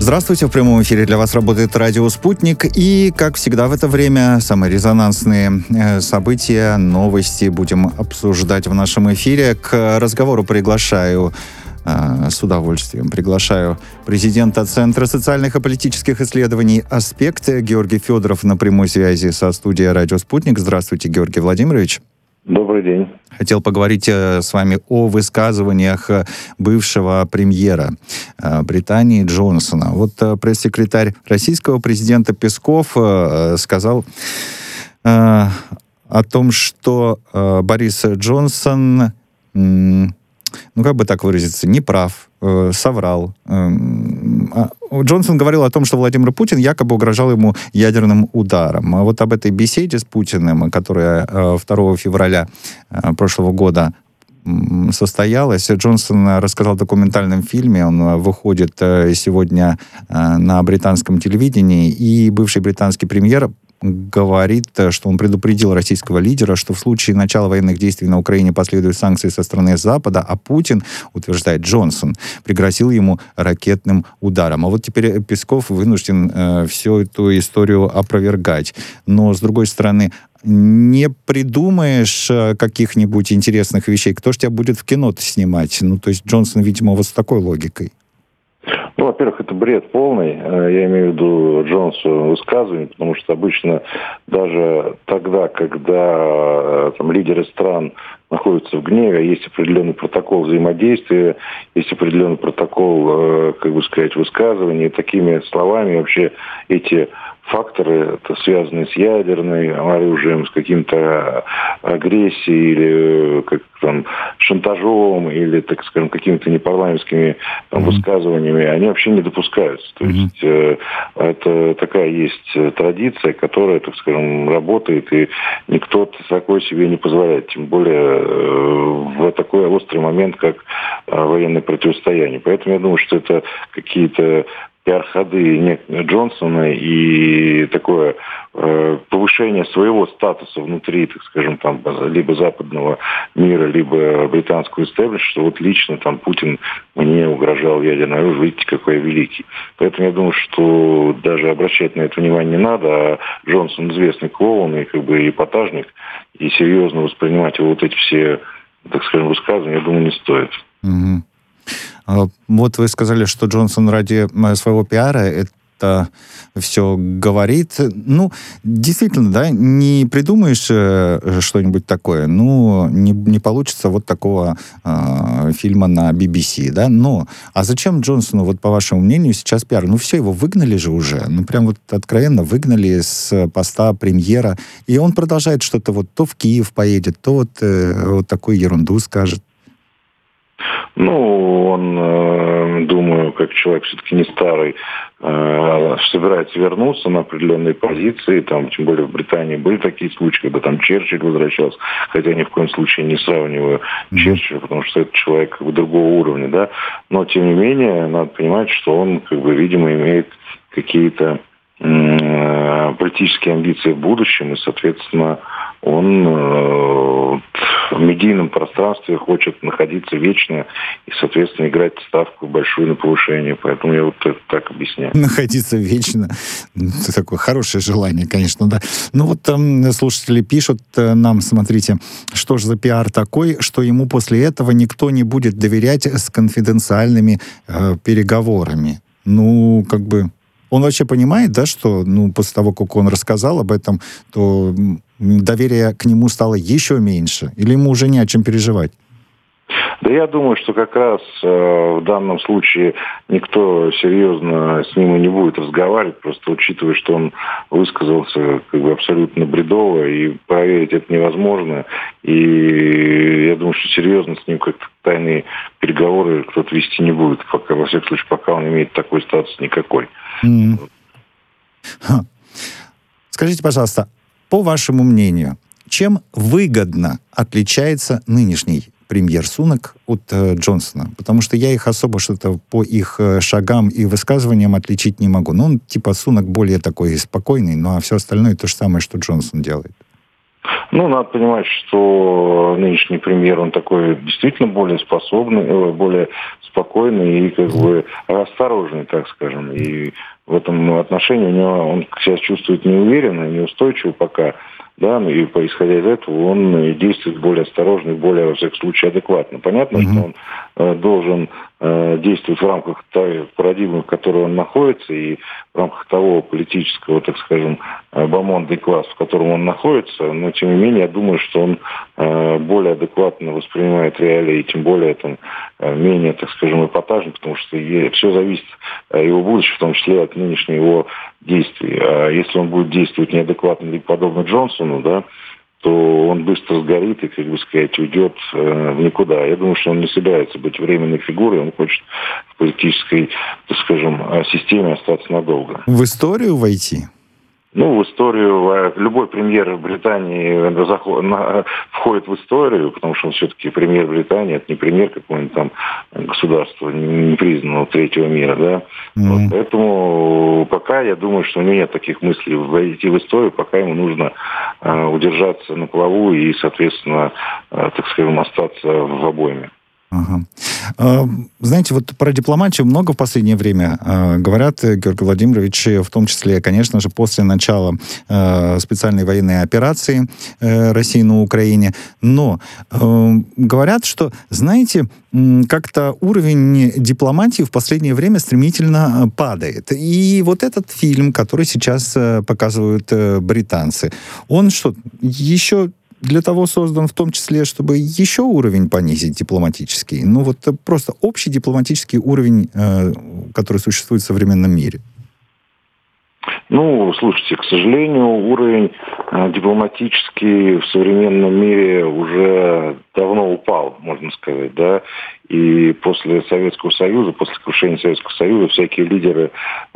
Здравствуйте, в прямом эфире для вас работает радио «Спутник». И, как всегда в это время, самые резонансные события, новости будем обсуждать в нашем эфире. К разговору приглашаю с удовольствием президента Центра социальных и политических исследований «Аспект» Георгий Федоров на прямой связи со студией «Радио Спутник». Здравствуйте, Георгий Владимирович. Добрый день. Хотел поговорить с вами о высказываниях бывшего премьера Британии Джонсона. Вот пресс-секретарь российского президента Песков сказал о том, что Борис Джонсон, как бы так выразиться, не прав, соврал. Джонсон говорил о том, что Владимир Путин якобы угрожал ему ядерным ударом. А вот об этой беседе с Путиным, которая 2 февраля прошлого года состоялась, Джонсон рассказал в документальном фильме. Он выходит сегодня на британском телевидении, и бывший британский премьер говорит, что он предупредил российского лидера, что в случае начала военных действий на Украине последуют санкции со стороны Запада, а Путин, утверждает Джонсон, пригрозил ему ракетным ударом. А вот теперь Песков вынужден всю эту историю опровергать. Но, с другой стороны, не придумаешь каких-нибудь интересных вещей. Кто ж тебя будет в кино-то снимать? То есть Джонсон, видимо, вот с такой логикой. Во-первых, это бред полный. Я имею в виду Джонсу высказывание, потому что обычно даже тогда, когда лидеры стран находятся в гневе, есть определенный протокол взаимодействия, есть определенный протокол, высказываний. Такими словами вообще эти факторы, связанные с ядерным оружием, с каким-то агрессией или шантажом, или, какими-то непарламентскими высказываниями, они вообще не допускаются. То есть это такая есть традиция, которая, работает, и никто такое себе не позволяет. Тем более в такой острый момент, как военное противостояние. Поэтому я думаю, что это какие-то пиар-ходы Джонсона и такое повышение своего статуса внутри, либо западного мира, либо британского истеблишмента, что вот лично Путин мне угрожал ядерное оружие, видите, какой я великий. Поэтому я думаю, что даже обращать на это внимание не надо, а Джонсон известный клоун и эпатажник, и серьезно воспринимать его вот эти все, высказывания, я думаю, не стоит. Вот вы сказали, что Джонсон ради своего пиара это все говорит. Действительно, да, не придумаешь что-нибудь такое, не получится вот такого фильма на BBC, да, а зачем Джонсону, вот по вашему мнению, сейчас пиар? Все, его выгнали же уже, прям вот откровенно выгнали с поста премьера, и он продолжает что-то то в Киев поедет, то вот такую ерунду скажет. Он, думаю, как человек все-таки не старый, собирается вернуться на определенные позиции. Тем более в Британии были такие случаи, когда Черчилль возвращался. Хотя я ни в коем случае не сравниваю Черчилля, потому что это человек другого уровня, да. Но, тем не менее, надо понимать, что он, видимо, имеет какие-то политические амбиции в будущем, и, соответственно, он в медийном пространстве хочет находиться вечно и, соответственно, играть ставку большую на повышение. Поэтому я вот это так объясняю. Находиться вечно. Это такое хорошее желание, конечно, да. Слушатели пишут нам, смотрите, что же за пиар такой, что ему после этого никто не будет доверять с конфиденциальными переговорами. Он вообще понимает, да, что после того, как он рассказал об этом, то доверие к нему стало еще меньше? Или ему уже не о чем переживать? Да я думаю, что как раз в данном случае никто серьезно с ним и не будет разговаривать, просто учитывая, что он высказался абсолютно бредово, и проверить это невозможно. И я думаю, что серьезно с ним как-то тайные переговоры кто-то вести не будет, пока, во всяком случае, пока он имеет такой статус никакой. Скажите, пожалуйста, по вашему мнению, чем выгодно отличается нынешний премьер Сунак от Джонсона? Потому что я их особо что-то по их шагам и высказываниям отличить не могу. Он Сунак более такой спокойный, а все остальное то же самое, что Джонсон делает. Ну, надо понимать, что нынешний премьер, он такой действительно более способный, более спокойный и как бы осторожный, так скажем. И в этом отношении у него он себя чувствует неуверенно, неустойчиво пока. Да, и исходя из этого он действует более осторожно и более, во всяком случае, адекватно. Понятно, что он должен действовать в рамках той парадигмы, в которой он находится, и в рамках того политического, так скажем, бомонда и класса, в котором он находится, но, тем не менее, я думаю, что он более адекватно воспринимает реалии, и тем более там, менее, так скажем, эпатажен, потому что все зависит его будущее, в том числе от нынешнего его действий. А если он будет действовать неадекватно или подобно Джонсону, да, то он быстро сгорит и, как бы сказать, уйдет в никуда. Я думаю, что он не собирается быть временной фигурой, он хочет в политической, так скажем, системе остаться надолго. В историю войти? Ну, в историю любой премьер Британии входит в историю, потому что он все-таки премьер Британии, это не премьер какого-нибудь там государства, непризнанного третьего мира, да. Вот, поэтому пока я думаю, что у него нет таких мыслей войти в историю, пока ему нужно удержаться на плаву и, соответственно, так скажем, остаться в обойме. Ага. Знаете, вот про дипломатию много в последнее время говорят, Георгий Владимирович, в том числе, конечно же, после начала специальной военной операции России на Украине. Но говорят, что, знаете, как-то уровень дипломатии в последнее время стремительно падает. И вот этот фильм, который сейчас показывают британцы, он что, еще для того создан в том числе, чтобы еще уровень понизить дипломатический? Ну вот просто общий дипломатический уровень, который существует в современном мире. Ну, слушайте, к сожалению, уровень дипломатический в современном мире уже давно упал, можно сказать, да. И после Советского Союза, после крушения Советского Союза, всякие лидеры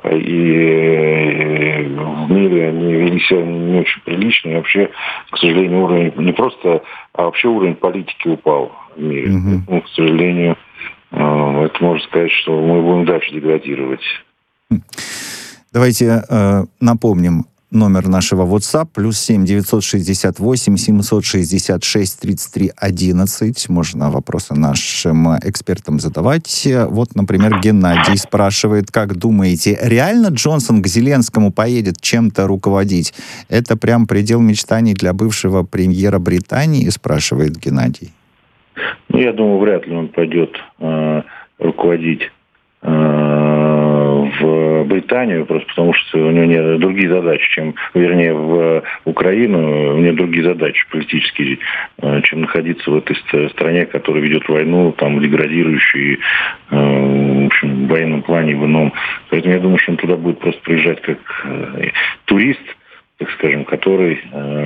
и в мире они вели себя не очень прилично. И вообще, к сожалению, уровень не просто, а вообще уровень политики упал в мире. Поэтому, к сожалению, это можно сказать, что мы будем дальше деградировать. Давайте напомним номер нашего WhatsApp +7 968 766 33 11. Можно вопросы нашим экспертам задавать. Вот, например, Геннадий спрашивает, как думаете, реально Джонсон к Зеленскому поедет чем-то руководить? Это прям предел мечтаний для бывшего премьера Британии, спрашивает Геннадий. Ну, я думаю, вряд ли он пойдет руководить в Британию, просто потому что у него нет других задач, в Украину, у него другие задачи политические, чем находиться в этой стране, которая ведет войну, там, деградирующую, в общем, в военном плане и в ином. Поэтому я думаю, что он туда будет просто приезжать как турист, так скажем, который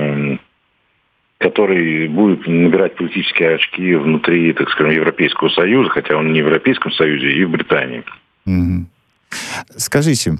будет набирать политические очки внутри, так скажем, Европейского Союза, хотя он не в Европейском Союзе, и в Британии. Скажите,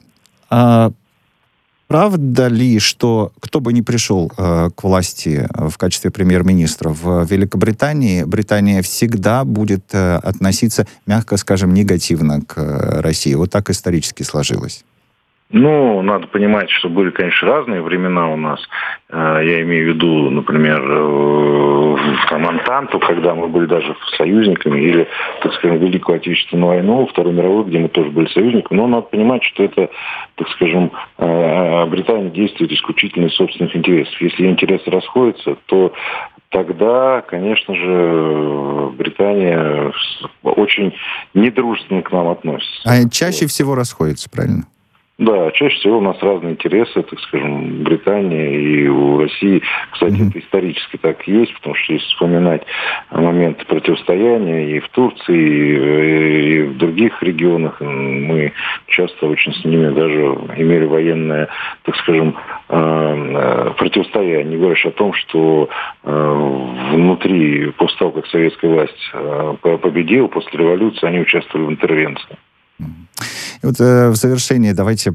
правда ли, что кто бы ни пришел к власти в качестве премьер-министра в Великобритании, Британия всегда будет относиться, мягко скажем, негативно к России? Вот так исторически сложилось. Ну, надо понимать, что были, конечно, разные времена у нас. Я имею в виду, например, там, Антанту, когда мы были даже союзниками, или, так скажем, Великую Отечественную войну, Вторую мировую, где мы тоже были союзниками. Но надо понимать, что это, так скажем, Британия действует исключительно из собственных интересов. Если интересы расходятся, то тогда, конечно же, Британия очень недружественно к нам относится. А чаще всего расходятся, правильно? Да, чаще всего у нас разные интересы, так скажем, в Британии и у России. Кстати, это исторически так и есть, потому что если вспоминать моменты противостояния и в Турции, и в других регионах, мы часто очень с ними даже имели военное, так скажем, противостояние. Не говоря о том, что внутри, после того, как советская власть победила, после революции, они участвовали в интервенции. Вот в завершение давайте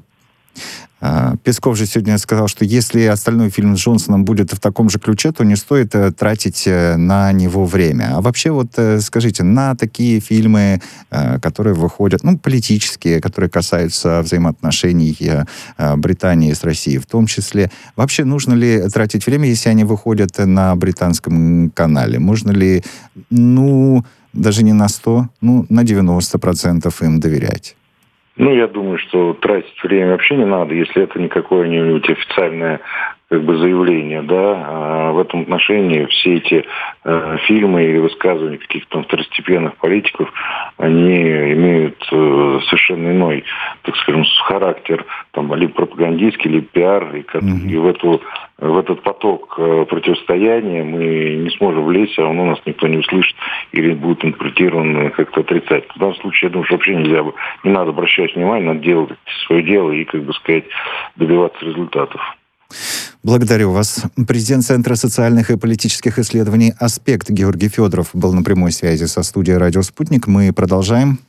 Песков же сегодня сказал, что если остальной фильм с Джонсоном будет в таком же ключе, то не стоит тратить на него время. А вообще вот скажите, на такие фильмы, которые выходят, политические, которые касаются взаимоотношений Британии с Россией в том числе, вообще нужно ли тратить время, если они выходят на британском канале? Можно ли, даже не на 100, на 90% им доверять? Я думаю, что тратить время вообще не надо, если это не какое-нибудь официальное заявление, да. А в этом отношении все эти фильмы или высказывания каких-то второстепенных политиков, они имеют совершенно иной, так скажем, характер, либо пропагандистский, либо пиар, и в этот поток противостояния мы не сможем влезть, а равно нас никто не услышит или будет интерпретирован как-то отрицательно. В данном случае, я думаю, что вообще не надо обращать внимание, надо делать свое дело и, добиваться результатов. Благодарю вас. Президент Центра социальных и политических исследований «Аспект» Георгий Федоров был на прямой связи со студией «Радио Спутник». Мы продолжаем.